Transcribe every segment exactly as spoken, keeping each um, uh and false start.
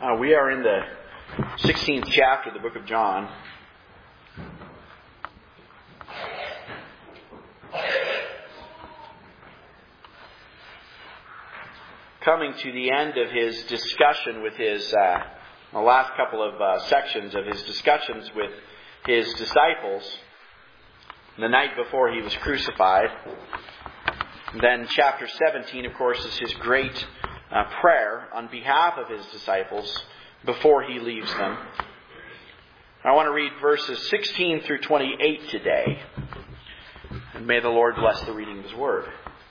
Uh, we are in the sixteenth chapter of the book of John. Coming to the end of his discussion with his, uh, the last couple of uh, sections of his discussions with his disciples, the night before he was crucified. Then chapter seventeen, of course, is his great uh, prayer on behalf of his disciples before he leaves them. I want to read verses sixteen through twenty-eight today. And may the Lord bless the reading of His Word.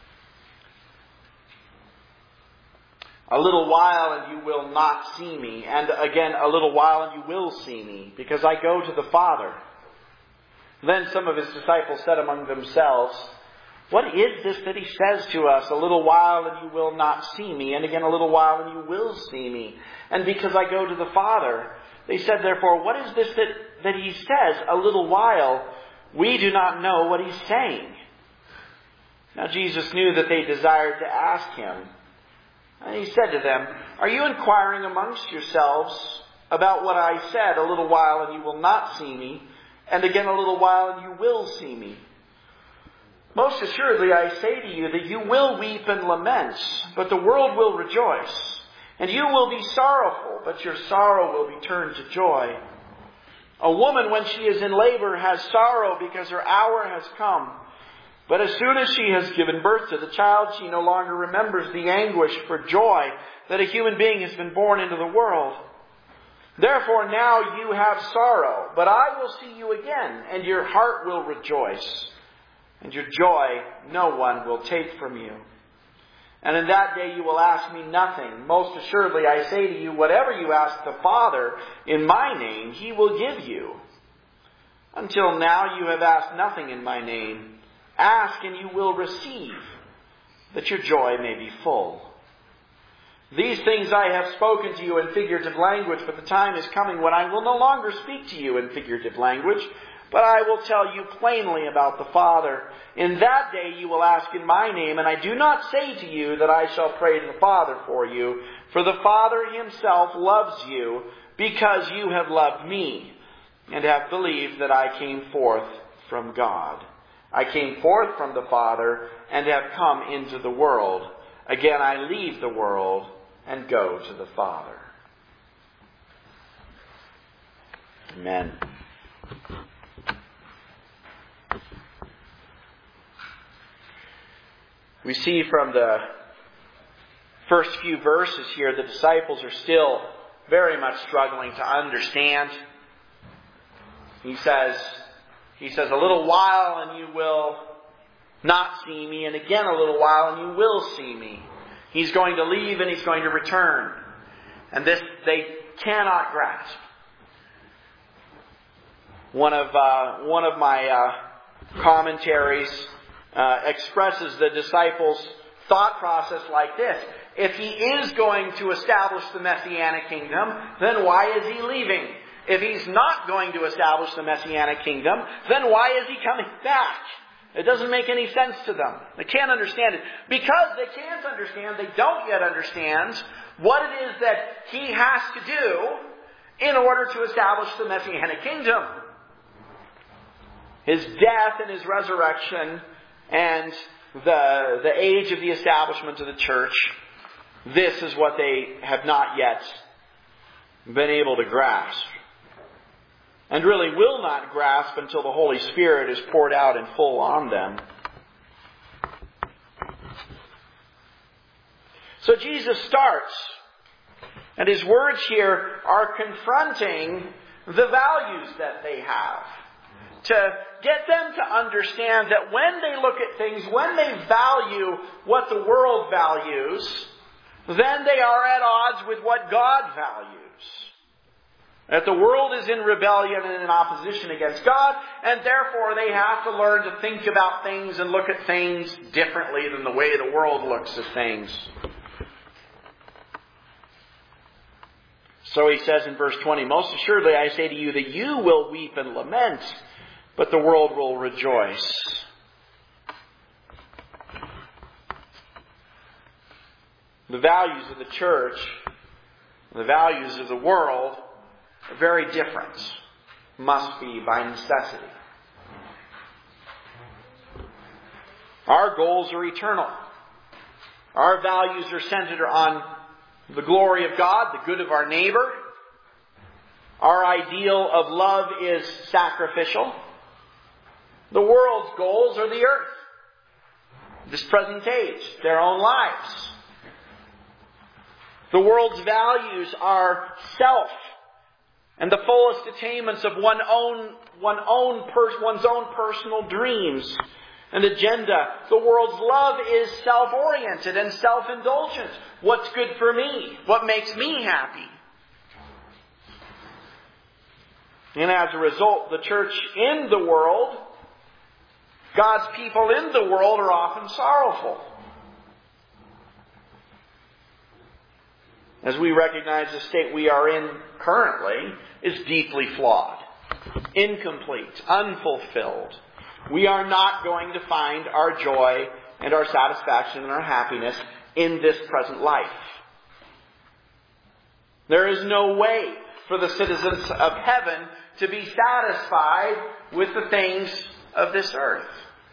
A little while and you will not see me. And again, a little while and you will see me, because I go to the Father. Then some of his disciples said among themselves, "What is this that he says to us? A little while and you will not see me. And again, a little while and you will see me. And because I go to the Father." They said, therefore, "What is this that, that he says? A little while. We do not know what he's saying." Now Jesus knew that they desired to ask him. And he said to them, "Are you inquiring amongst yourselves about what I said? A little while and you will not see me. And again a little while and you will see me. Most assuredly I say to you that you will weep and lament, but the world will rejoice. And you will be sorrowful, but your sorrow will be turned to joy. A woman, when she is in labor, has sorrow because her hour has come. But as soon as she has given birth to the child, she no longer remembers the anguish for joy that a human being has been born into the world. Therefore now you have sorrow, but I will see you again, and your heart will rejoice, and your joy no one will take from you. And in that day you will ask me nothing. Most assuredly I say to you, whatever you ask the Father in my name, He will give you. Until now you have asked nothing in my name. Ask and you will receive, that your joy may be full. These things I have spoken to you in figurative language, but the time is coming when I will no longer speak to you in figurative language, but I will tell you plainly about the Father. In that day you will ask in my name, and I do not say to you that I shall pray to the Father for you, for the Father Himself loves you, because you have loved me, and have believed that I came forth from God. I came forth from the Father, and have come into the world. Again I leave the world, and go to the Father." Amen. We see from the first few verses here, the disciples are still very much struggling to understand. He says, he says, "A little while and you will not see me, and again a little while and you will see me." He's going to leave and He's going to return. And this they cannot grasp. One of uh, one of my uh, commentaries uh, expresses the disciples' thought process like this: if He is going to establish the Messianic kingdom, then why is He leaving? If He's not going to establish the Messianic kingdom, then why is He coming back? It doesn't make any sense to them. They can't understand it. Because they can't understand, they don't yet understand what it is that He has to do in order to establish the Messianic kingdom. His death and His resurrection and the, the age of the establishment of the church, this is what they have not yet been able to grasp. And really will not grasp until the Holy Spirit is poured out in full on them. So Jesus starts, and His words here are confronting the values that they have. To get them to understand that when they look at things, when they value what the world values, then they are at odds with what God values. That the world is in rebellion and in opposition against God, and therefore they have to learn to think about things and look at things differently than the way the world looks at things. So He says in verse twenty, "Most assuredly I say to you that you will weep and lament, but the world will rejoice." The values of the church The values of the world are very different. Must be by necessity. Our goals are eternal. Our values are centered on the glory of God, the good of our neighbor. Our ideal of love is sacrificial. The world's goals are the earth, this present age, their own lives. The world's values are self and the fullest attainments of one own, one own pers- one's own personal dreams and agenda. The world's love is self-oriented and self-indulgent. What's good for me? What makes me happy? And as a result, the church in the world, God's people in the world, are often sorrowful. As we recognize the state we are in currently is deeply flawed, incomplete, unfulfilled. We are not going to find our joy and our satisfaction and our happiness in this present life. There is no way for the citizens of heaven to be satisfied with the things of this earth.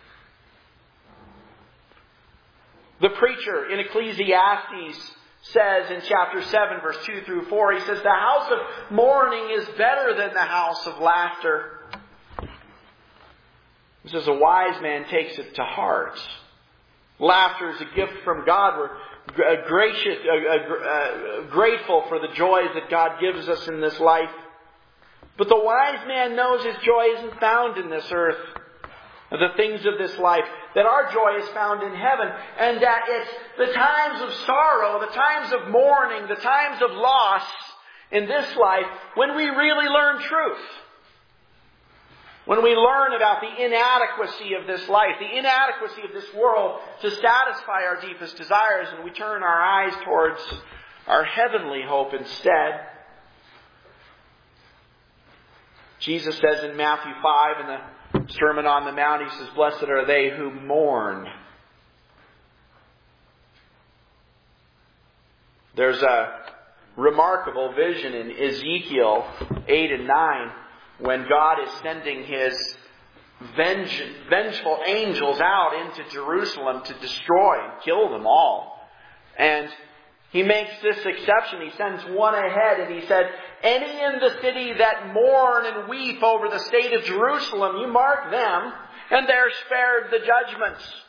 The preacher in Ecclesiastes says in chapter seven, verse two through four, he says, "The house of mourning is better than the house of laughter." He says, "A wise man takes it to heart." Laughter is a gift from God. We're gracious, uh, uh, grateful for the joys that God gives us in this life. But the wise man knows his joy isn't found in this earth, the things of this life, that our joy is found in heaven, and that it's the times of sorrow, the times of mourning, the times of loss in this life when we really learn truth. When we learn about the inadequacy of this life, the inadequacy of this world to satisfy our deepest desires, and we turn our eyes towards our heavenly hope instead. Jesus says in Matthew five, in the Sermon on the Mount, he says, "Blessed are they who mourn." There's a remarkable vision in Ezekiel eight and nine when God is sending His venge- vengeful angels out into Jerusalem to destroy and kill them all. And He makes this exception. He sends one ahead and He said, "Any in the city that mourn and weep over the state of Jerusalem, you mark them, and they're spared the judgments."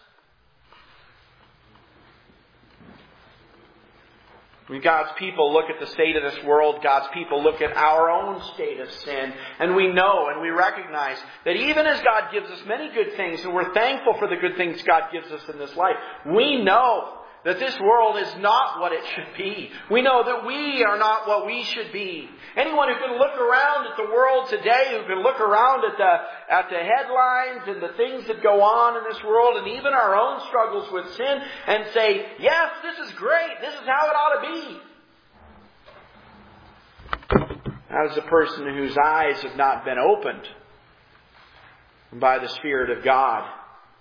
When God's people look at the state of this world, God's people look at our own state of sin, and we know and we recognize that even as God gives us many good things, and we're thankful for the good things God gives us in this life, we know that this world is not what it should be. We know that we are not what we should be. Anyone who can look around at the world today, who can look around at the at the headlines and the things that go on in this world, and even our own struggles with sin, and say, "Yes, this is great. This is how it ought to be." That is a person whose eyes have not been opened by the Spirit of God.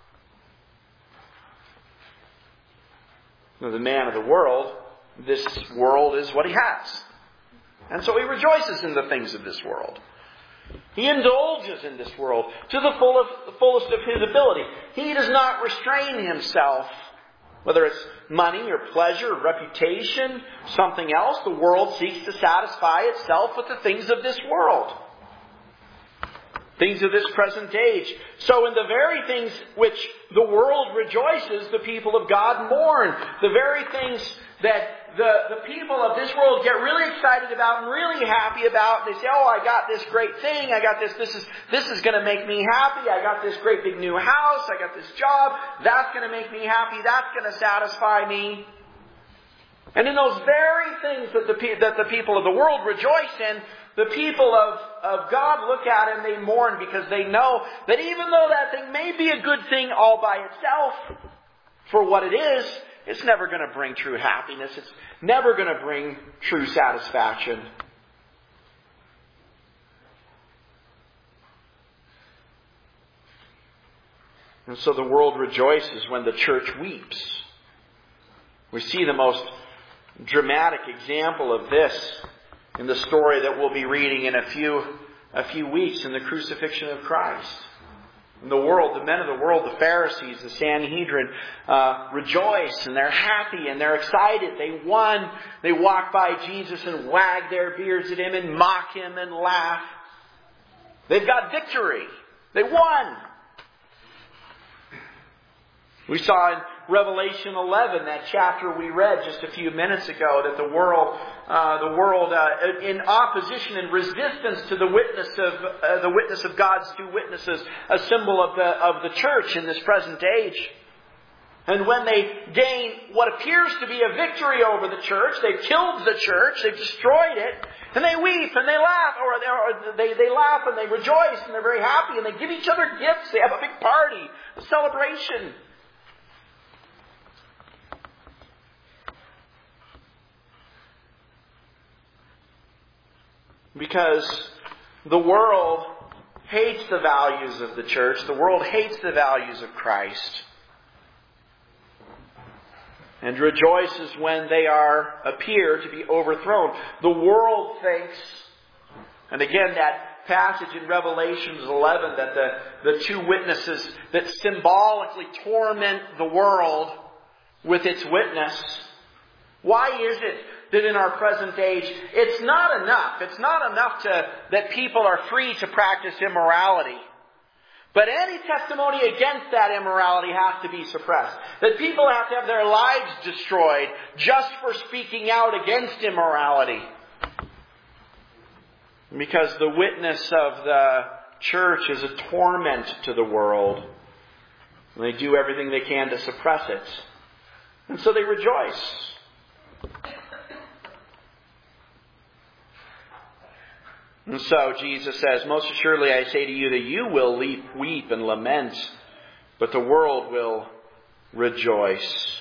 Now, the man of the world, this world is what he has. And so he rejoices in the things of this world. He indulges in this world to the full of, the fullest of his ability. He does not restrain himself, whether it's money or pleasure or reputation, something else. The world seeks to satisfy itself with the things of this world. Things of this present age. So in the very things which the world rejoices, the people of God mourn. The very things that the, the people of this world get really excited about and really happy about. They say, "Oh, I got this great thing. I got this. This is, this is going to make me happy. I got this great big new house. I got this job. That's going to make me happy. That's going to satisfy me." And in those very things that the, that the people of the world rejoice in, the people of, of God look at and they mourn, because they know that even though that thing may be a good thing all by itself, for what it is, it's never going to bring true happiness. It's never going to bring true satisfaction. And so the world rejoices when the church weeps. We see the most dramatic example of this in the story that we'll be reading in a few, a few weeks in the crucifixion of Christ. In the world, the men of the world, the Pharisees, the Sanhedrin, uh, rejoice and they're happy and they're excited. They won. They walk by Jesus and wag their beards at Him and mock Him and laugh. They've got victory. They won. We saw in Revelation eleven, that chapter we read just a few minutes ago, that the world, uh, the world, uh, in opposition and resistance to the witness of uh, the witness of God's two witnesses, a symbol of the of the church in this present age. And when they gain what appears to be a victory over the church, they've killed the church, they've destroyed it, and they weep and they laugh, or they, or they, they laugh and they rejoice and they're very happy and they give each other gifts. They have a big party, a celebration. Because the world hates the values of the church. The world hates the values of Christ. And rejoices when they are appear to be overthrown. The world thinks, and again that passage in Revelation eleven, that the, the two witnesses that symbolically torment the world with its witness. Why is it that in our present age, it's not enough. It's not enough to that people are free to practice immorality. But any testimony against that immorality has to be suppressed. That people have to have their lives destroyed just for speaking out against immorality. Because the witness of the church is a torment to the world. And they do everything they can to suppress it. And so they rejoice. And so Jesus says, most assuredly I say to you that you will weep and lament, but the world will rejoice.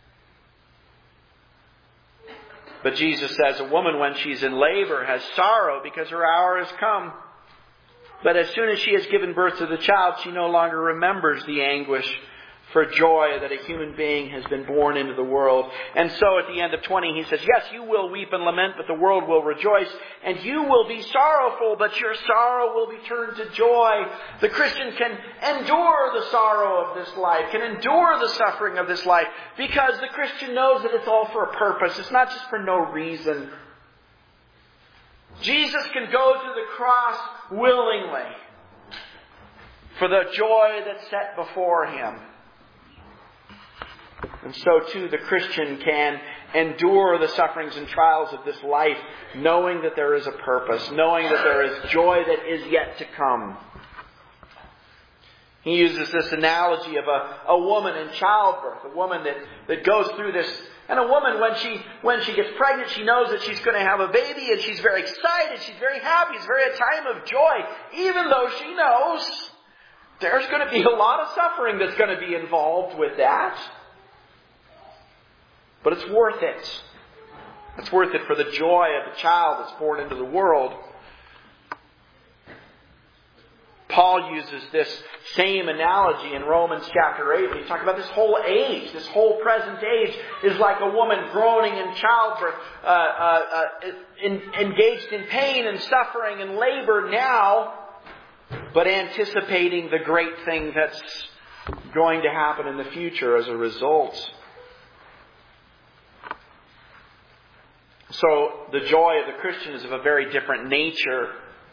But Jesus says, a woman when she's in labor has sorrow because her hour has come. But as soon as she has given birth to the child, she no longer remembers the anguish for joy that a human being has been born into the world. And so at the end of twenty, he says, yes, you will weep and lament, but the world will rejoice. And you will be sorrowful, but your sorrow will be turned to joy. The Christian can endure the sorrow of this life, can endure the suffering of this life, because the Christian knows that it's all for a purpose. It's not just for no reason. Jesus can go to the cross willingly for the joy that's set before Him. And so too the Christian can endure the sufferings and trials of this life, knowing that there is a purpose, knowing that there is joy that is yet to come. He uses this analogy of a, a woman in childbirth, a woman that, that goes through this. And a woman, when she when she gets pregnant, she knows that she's going to have a baby, and she's very excited, she's very happy, it's very a time of joy, even though she knows there's going to be a lot of suffering that's going to be involved with that. But it's worth it. It's worth it for the joy of the child that's born into the world. Paul uses this same analogy in Romans chapter eight. He's talking about this whole age, this whole present age is like a woman groaning in childbirth, uh, uh, uh, in, engaged in pain and suffering and labor now, but anticipating the great thing that's going to happen in the future as a result. So the joy of the Christian is of a very different nature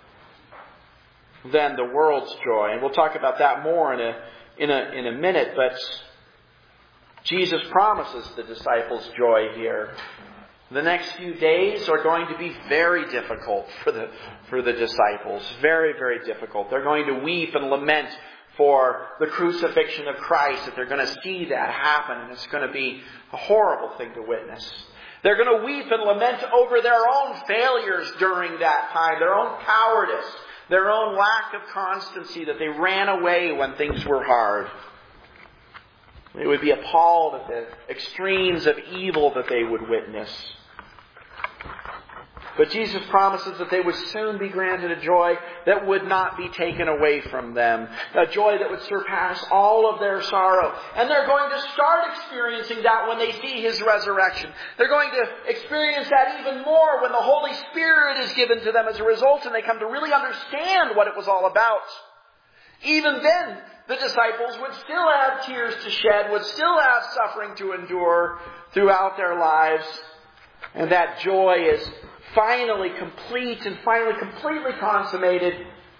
than the world's joy. And we'll talk about that more in a, in a, in a minute. But Jesus promises the disciples joy here. The next few days are going to be very difficult for the, for the disciples. Very, very difficult. They're going to weep and lament for the crucifixion of Christ, that they're going to see that happen. And it's going to be a horrible thing to witness. They're going to weep and lament over their own failures during that time, their own cowardice, their own lack of constancy, that they ran away when things were hard. They would be appalled at the extremes of evil that they would witness. But Jesus promises that they would soon be granted a joy that would not be taken away from them. A joy that would surpass all of their sorrow. And they're going to start experiencing that when they see His resurrection. They're going to experience that even more when the Holy Spirit is given to them as a result and they come to really understand what it was all about. Even then, the disciples would still have tears to shed, would still have suffering to endure throughout their lives. And that joy is finally complete and finally completely consummated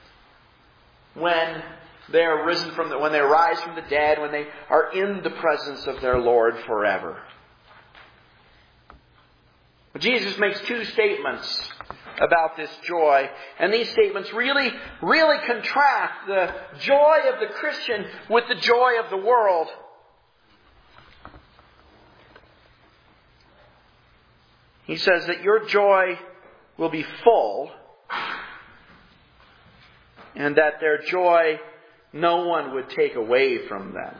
when they are risen from the, when they rise from the dead, when they are in the presence of their Lord forever. Jesus makes two statements about this joy, and these statements really, really contrast the joy of the Christian with the joy of the world. He says that your joy will be full, and that their joy no one would take away from them.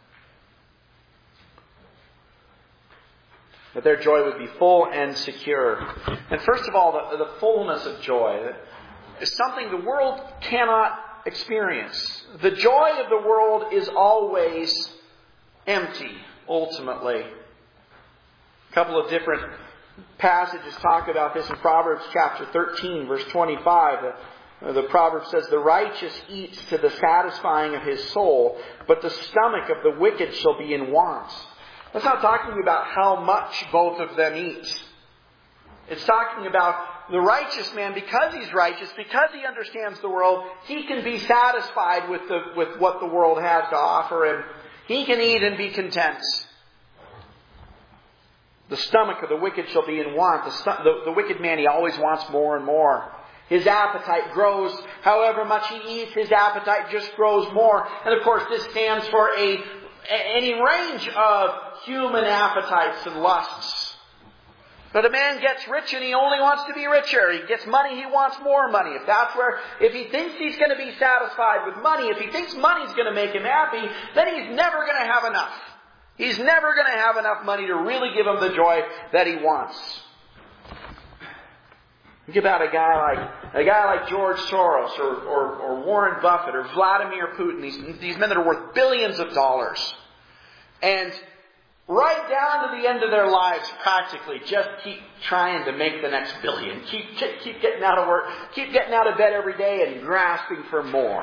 That their joy would be full and secure. And first of all, the, the fullness of joy is something the world cannot experience. The joy of the world is always empty, ultimately. A couple of different passages talk about this in Proverbs chapter thirteen, verse twenty-five. The, the proverb says, "The righteous eats to the satisfying of his soul, but the stomach of the wicked shall be in want." That's not talking about how much both of them eat. It's talking about the righteous man, because he's righteous, because he understands the world, he can be satisfied with the with what the world has to offer him. He can eat and be content. The stomach of the wicked shall be in want. The, stu- the, the wicked man, he always wants more and more. His appetite grows. However much he eats, his appetite just grows more. And of course, this stands for a any range of human appetites and lusts. But a man gets rich and he only wants to be richer. He gets money, he wants more money. If that's where, if he thinks he's going to be satisfied with money, if he thinks money's going to make him happy, then he's never going to have enough. He's never going to have enough money to really give him the joy that he wants. Think about a guy like a guy like George Soros or, or, or Warren Buffett or Vladimir Putin. These, these men that are worth billions of dollars. And right down to the end of their lives, practically, just keep trying to make the next billion. Keep, keep, keep getting out of work. Keep getting out of bed every day and grasping for more.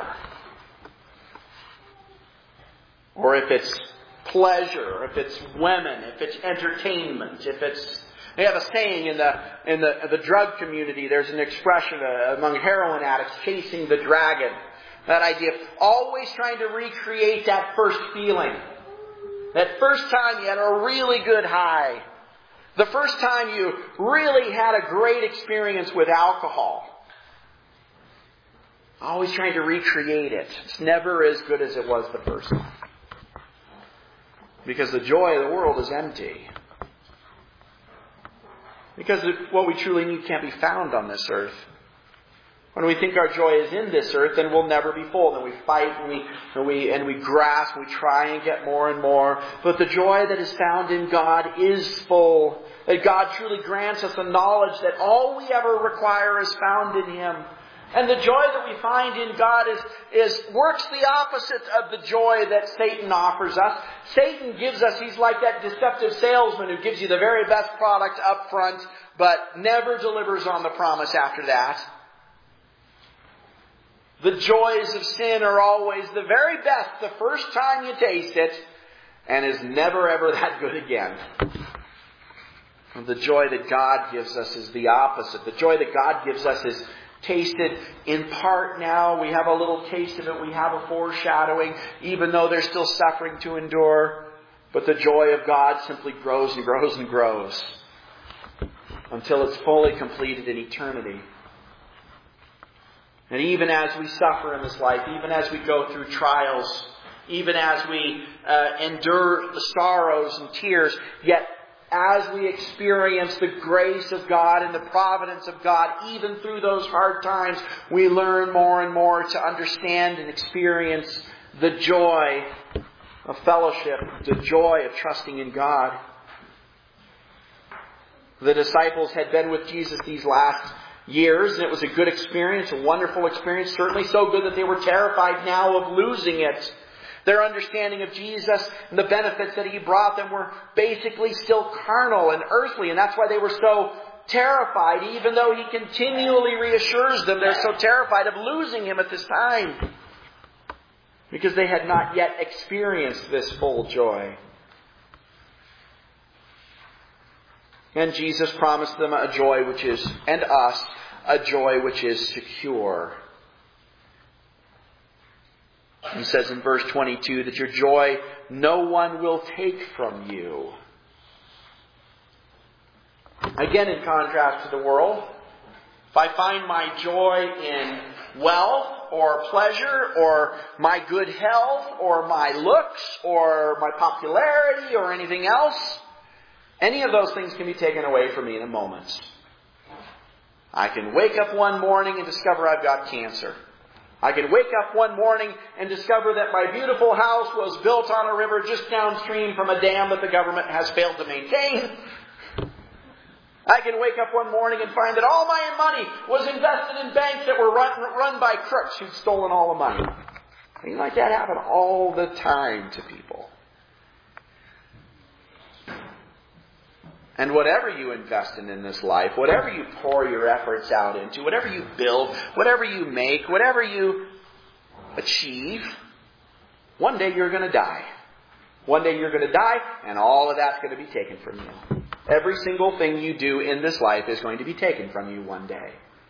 Or if it's pleasure, if it's women, if it's entertainment, if it's... They have a saying in the in the the drug community. There's an expression uh, among heroin addicts, chasing the dragon. That idea of always trying to recreate that first feeling. That first time you had a really good high. The first time you really had a great experience with alcohol. Always trying to recreate it. It's never as good as it was the first time. Because the joy of the world is empty. Because what we truly need can't be found on this earth. When we think our joy is in this earth, then we'll never be full. Then we fight and we, and we, and we grasp, we try and get more and more. But the joy that is found in God is full. That God truly grants us a knowledge that all we ever require is found in Him. And the joy that we find in God is, is works the opposite of the joy that Satan offers us. Satan gives us, he's like that deceptive salesman who gives you the very best product up front, but never delivers on the promise after that. The joys of sin are always the very best the first time you taste it, and is never ever that good again. And the joy that God gives us is the opposite. The joy that God gives us is tasted in part now. We have a little taste of it. We have a foreshadowing, even though there's still suffering to endure. But the joy of God simply grows and grows and grows until it's fully completed in eternity. And even as we suffer in this life, even as we go through trials, even as we uh, endure the sorrows and tears, yet as we experience the grace of God and the providence of God, even through those hard times, we learn more and more to understand and experience the joy of fellowship, the joy of trusting in God. The disciples had been with Jesus these last years, and it was a good experience, a wonderful experience, certainly so good that they were terrified now of losing it. Their understanding of Jesus and the benefits that He brought them were basically still carnal and earthly, and that's why they were so terrified, even though He continually reassures them. They're so terrified of losing Him at this time, because they had not yet experienced this full joy. And Jesus promised them a joy which is, and us, a joy which is secure. He says in verse twenty-two that your joy no one will take from you. Again, in contrast to the world, if I find my joy in wealth or pleasure or my good health or my looks or my popularity or anything else, any of those things can be taken away from me in a moment. I can wake up one morning and discover I've got cancer. I can wake up one morning and discover that my beautiful house was built on a river just downstream from a dam that the government has failed to maintain. I can wake up one morning and find that all my money was invested in banks that were run, run by crooks who'd stolen all the money. Things like that happen all the time to people. And whatever you invest in in this life, whatever you pour your efforts out into, whatever you build, whatever you make, whatever you achieve, one day you're going to die. One day you're going to die, and all of that's going to be taken from you. Every single thing you do in this life is going to be taken from you one day.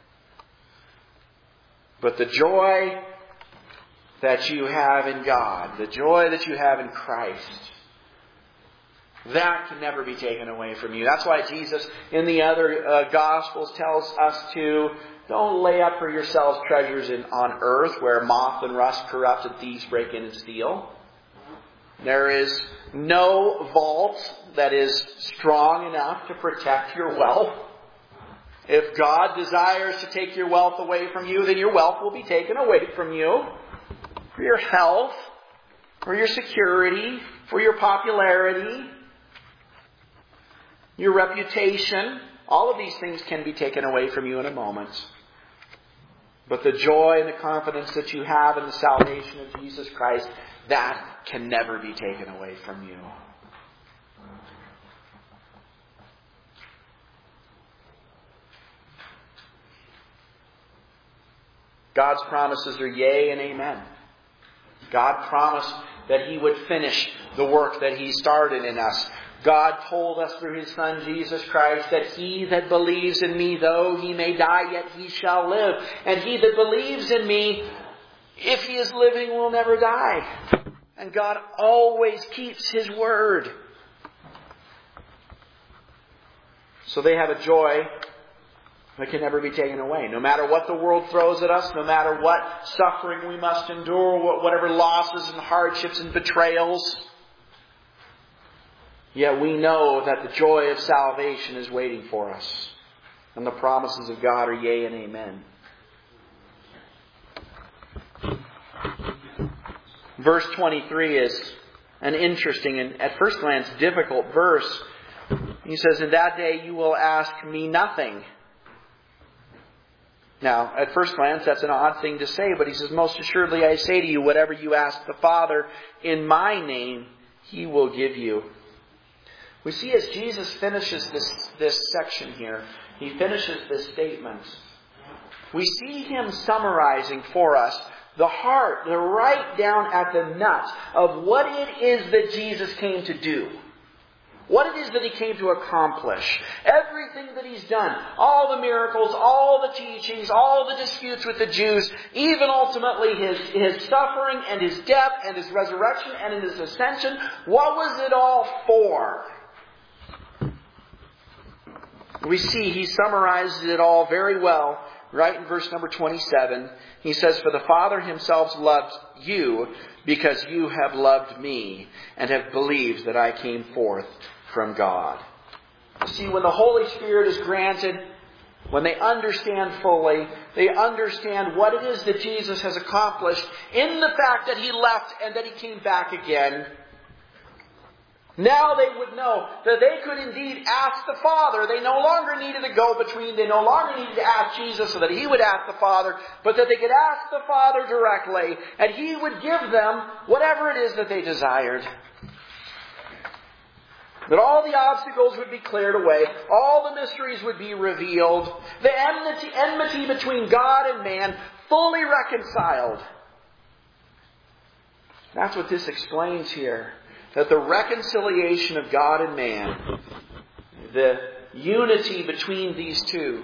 But the joy that you have in God, the joy that you have in Christ, that can never be taken away from you. That's why Jesus in the other uh, Gospels tells us to don't lay up for yourselves treasures in, on earth where moth and rust corrupt and thieves break in and steal. There is no vault that is strong enough to protect your wealth. If God desires to take your wealth away from you, then your wealth will be taken away from you. For your health, for your security, for your popularity, your reputation, all of these things can be taken away from you in a moment. But the joy and the confidence that you have in the salvation of Jesus Christ, that can never be taken away from you. God's promises are yea and amen. God promised that He would finish the work that He started in us. God told us through His Son, Jesus Christ, that he that believes in me, though he may die, yet he shall live. And he that believes in me, if he is living, will never die. And God always keeps His word. So they have a joy that can never be taken away. No matter what the world throws at us, no matter what suffering we must endure, whatever losses and hardships and betrayals, yet we know that the joy of salvation is waiting for us. And the promises of God are yea and amen. Verse twenty-three is an interesting and at first glance difficult verse. He says, "In that day you will ask me nothing." Now, at first glance, that's an odd thing to say, but he says, "Most assuredly I say to you, whatever you ask the Father in my name, He will give you." We see as Jesus finishes this, this section here, He finishes this statement, we see Him summarizing for us the heart, the right down at the nuts of what it is that Jesus came to do. What it is that He came to accomplish. Everything that He's done. All the miracles, all the teachings, all the disputes with the Jews, even ultimately His, His suffering and His death and His resurrection and His ascension. What was it all for? We see He summarizes it all very well right in verse number twenty-seven. He says, "For the Father Himself loved you because you have loved me and have believed that I came forth from God." See, when the Holy Spirit is granted, when they understand fully, they understand what it is that Jesus has accomplished in the fact that He left and that He came back again. Now they would know that they could indeed ask the Father. They no longer needed a go-between. They no longer needed to ask Jesus so that He would ask the Father, but that they could ask the Father directly, and He would give them whatever it is that they desired. That all the obstacles would be cleared away. All the mysteries would be revealed. The enmity, enmity between God and man fully reconciled. That's what this explains here. That the reconciliation of God and man, the unity between these two,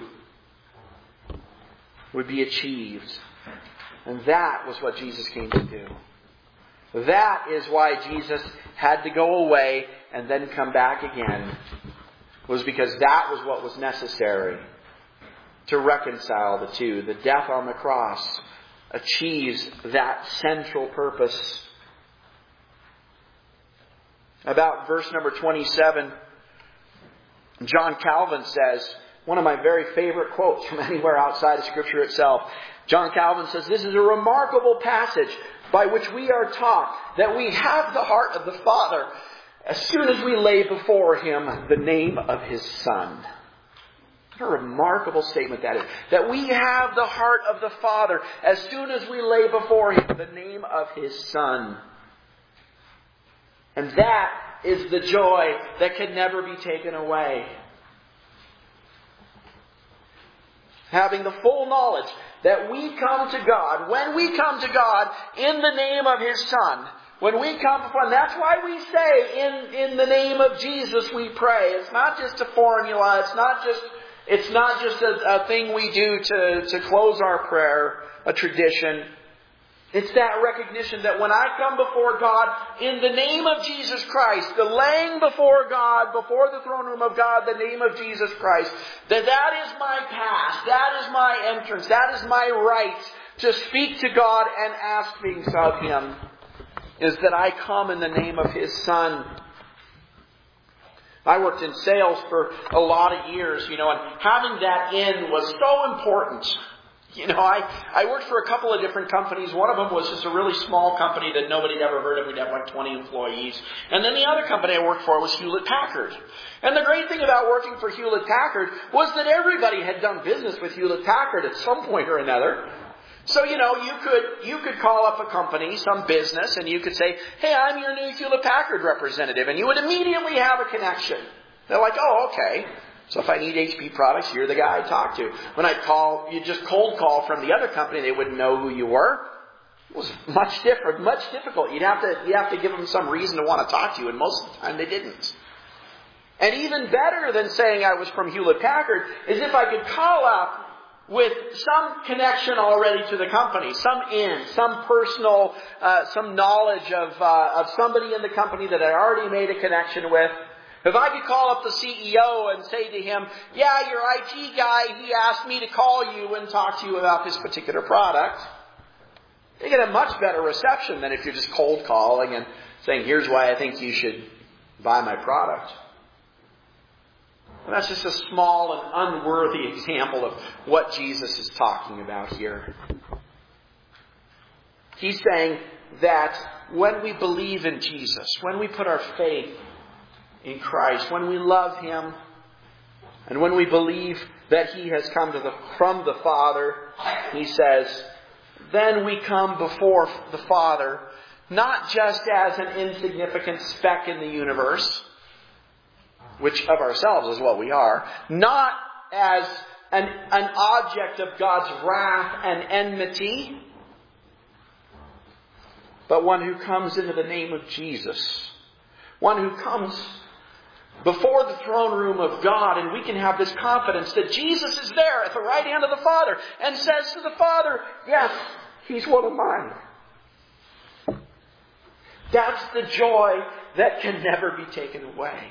would be achieved. And that was what Jesus came to do. That is why Jesus had to go away and then come back again. Was because that was what was necessary to reconcile the two. The death on the cross achieves that central purpose. About verse number twenty-seven, John Calvin says, one of my very favorite quotes from anywhere outside of Scripture itself. John Calvin says, "This is a remarkable passage by which we are taught that we have the heart of the Father as soon as we lay before Him the name of His Son." What a remarkable statement that is. That we have the heart of the Father as soon as we lay before Him the name of His Son. And that is the joy that can never be taken away. Having the full knowledge that we come to God, when we come to God in the name of His Son, when we come before Him, that's why we say in, in the name of Jesus we pray. It's not just a formula, it's not just, it's not just a, a thing we do to, to close our prayer, a tradition. It's that recognition that when I come before God in the name of Jesus Christ, the laying before God, before the throne room of God, the name of Jesus Christ, that that is my pass, that is my entrance, that is my right to speak to God and ask things of Him, is that I come in the name of His Son. I worked in sales for a lot of years, you know, and having that in was so important. You know, I, I worked for a couple of different companies. One of them was just a really small company that nobody had ever heard of. We'd have like twenty employees. And then the other company I worked for was Hewlett-Packard. And the great thing about working for Hewlett-Packard was that everybody had done business with Hewlett-Packard at some point or another. So, you know, you could you could call up a company, some business, and you could say, "Hey, I'm your new Hewlett-Packard representative." And you would immediately have a connection. They're like, "Oh, okay. So if I need H P products, you're the guy I talk to." When I call, you just cold call from the other company, they wouldn't know who you were. It was much different, much difficult. You'd have to, you have to give them some reason to want to talk to you, and most of the time they didn't. And even better than saying I was from Hewlett-Packard is if I could call up with some connection already to the company, some in, some personal, uh, some knowledge of uh, of somebody in the company that I already made a connection with. If I could call up the C E O and say to him, "Yeah, your I T guy, he asked me to call you and talk to you about this particular product," they get a much better reception than if you're just cold calling and saying, "Here's why I think you should buy my product." And that's just a small and unworthy example of what Jesus is talking about here. He's saying that when we believe in Jesus, when we put our faith in Christ, when we love Him, and when we believe that He has come to the, from the Father, He says, then we come before the Father, not just as an insignificant speck in the universe, which of ourselves is what we are, not as an, an object of God's wrath and enmity, but one who comes into the name of Jesus. One who comes before the throne room of God, and we can have this confidence that Jesus is there at the right hand of the Father and says to the Father, "Yes, He's one of mine." That's the joy that can never be taken away.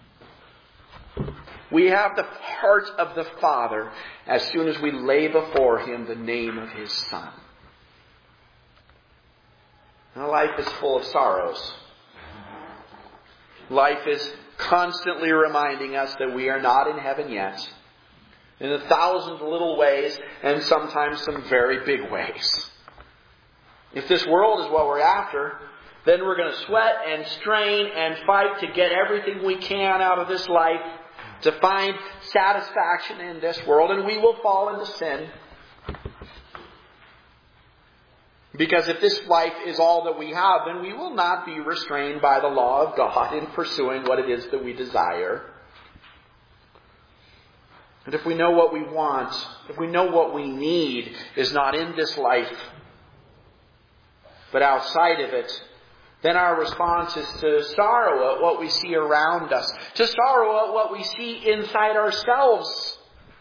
We have the heart of the Father as soon as we lay before Him the name of His Son. Now, life is full of sorrows. Life is constantly reminding us that we are not in heaven yet, in a thousand little ways, and sometimes some very big ways. If this world is what we're after, then we're going to sweat and strain and fight to get everything we can out of this life, to find satisfaction in this world, and we will fall into sin. Because if this life is all that we have, then we will not be restrained by the law of God in pursuing what it is that we desire. And if we know what we want, if we know what we need is not in this life, but outside of it, then our response is to sorrow at what we see around us, to sorrow at what we see inside ourselves.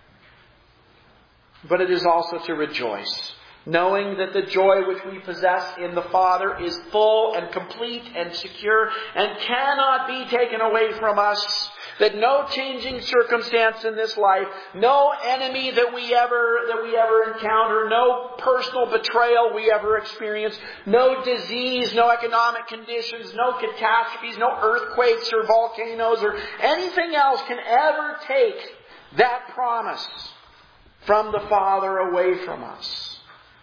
But it is also to rejoice, knowing that the joy which we possess in the Father is full and complete and secure and cannot be taken away from us. That no changing circumstance in this life, no enemy that we ever that we ever encounter, no personal betrayal we ever experience, no disease, no economic conditions, no catastrophes, no earthquakes or volcanoes or anything else can ever take that promise from the Father away from us.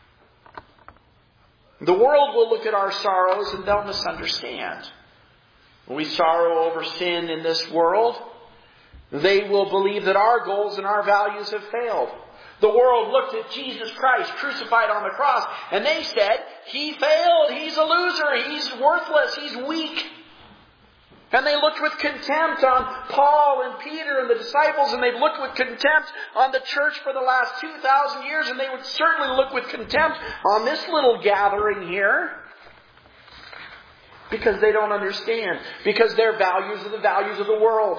The world will look at our sorrows and they'll misunderstand. We sorrow over sin in this world. They will believe that our goals and our values have failed. The world looked at Jesus Christ crucified on the cross and they said, He failed, He's a loser, He's worthless, He's weak. And they looked with contempt on Paul and Peter and the disciples, and they've looked with contempt on the church for the last two thousand years, and they would certainly look with contempt on this little gathering here. Because they don't understand. Because their values are the values of the world.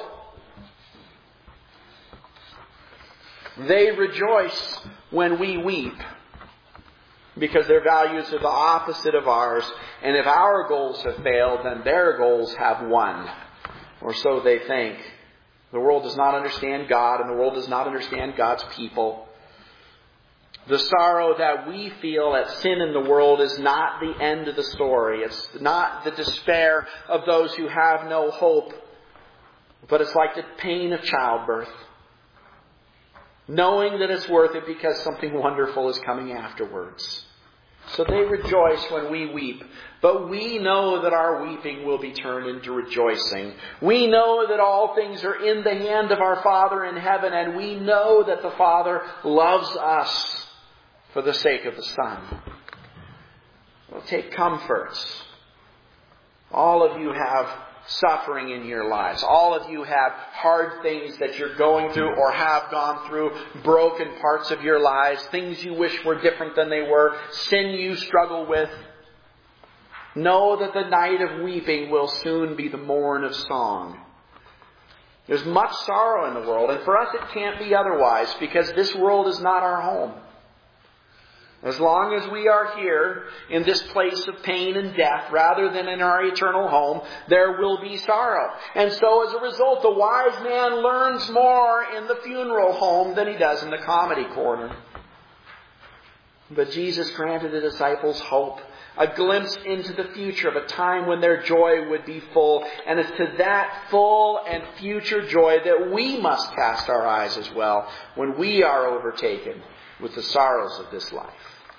They rejoice when we weep. Because their values are the opposite of ours. And if our goals have failed, then their goals have won. Or so they think. The world does not understand God, and the world does not understand God's people. The sorrow that we feel at sin in the world is not the end of the story. It's not the despair of those who have no hope. But it's like the pain of childbirth. Knowing that it's worth it because something wonderful is coming afterwards. So they rejoice when we weep. But we know that our weeping will be turned into rejoicing. We know that all things are in the hand of our Father in heaven. And we know that the Father loves us for the sake of the Son. Well, take comfort. All of you have suffering in your lives. All of you have hard things that you're going through or have gone through, broken parts of your lives, things you wish were different than they were, sin you struggle with. Know that the night of weeping will soon be the morn of song. There's much sorrow in the world, and for us it can't be otherwise, because this world is not our home. As long as we are here in this place of pain and death, rather than in our eternal home, there will be sorrow. And so as a result, the wise man learns more in the funeral home than he does in the comedy corner. But Jesus granted the disciples hope, a glimpse into the future of a time when their joy would be full. And it's to that full and future joy that we must cast our eyes as well when we are overtaken with the sorrows of this life.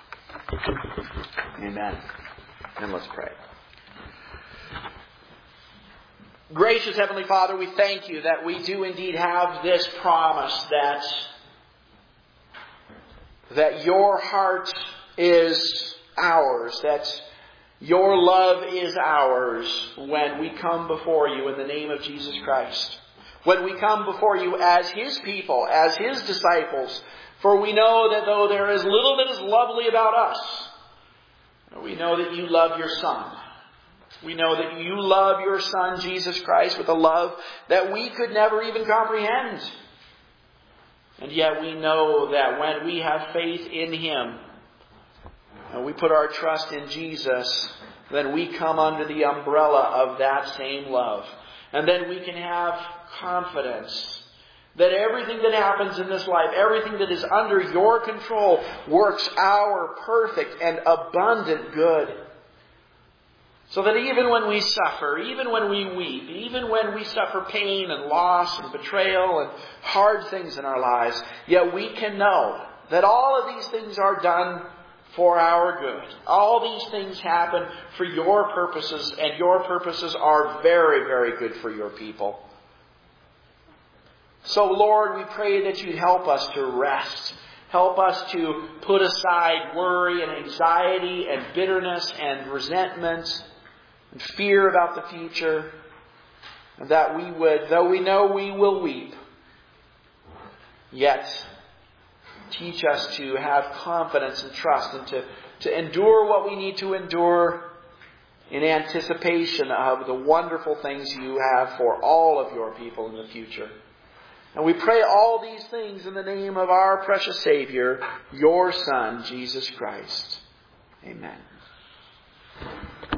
Amen. And let's pray. Gracious Heavenly Father, we thank you that we do indeed have this promise that, that your heart is ours, that your love is ours when we come before you in the name of Jesus Christ. When we come before you as His people, as His disciples. For we know that though there is little that is lovely about us, we know that you love your Son. We know that you love your Son, Jesus Christ, with a love that we could never even comprehend. And yet we know that when we have faith in Him, and we put our trust in Jesus, then we come under the umbrella of that same love. And then we can have confidence that everything that happens in this life, everything that is under your control, works our perfect and abundant good. So that even when we suffer, even when we weep, even when we suffer pain and loss and betrayal and hard things in our lives, yet we can know that all of these things are done for our good. All these things happen for your purposes, and your purposes are very, very good for your people. So, Lord, we pray that you'd help us to rest. Help us to put aside worry and anxiety and bitterness and resentment and fear about the future. And that we would, though we know we will weep, yet teach us to have confidence and trust and to, to endure what we need to endure in anticipation of the wonderful things you have for all of your people in the future. And we pray all these things in the name of our precious Savior, your Son, Jesus Christ. Amen.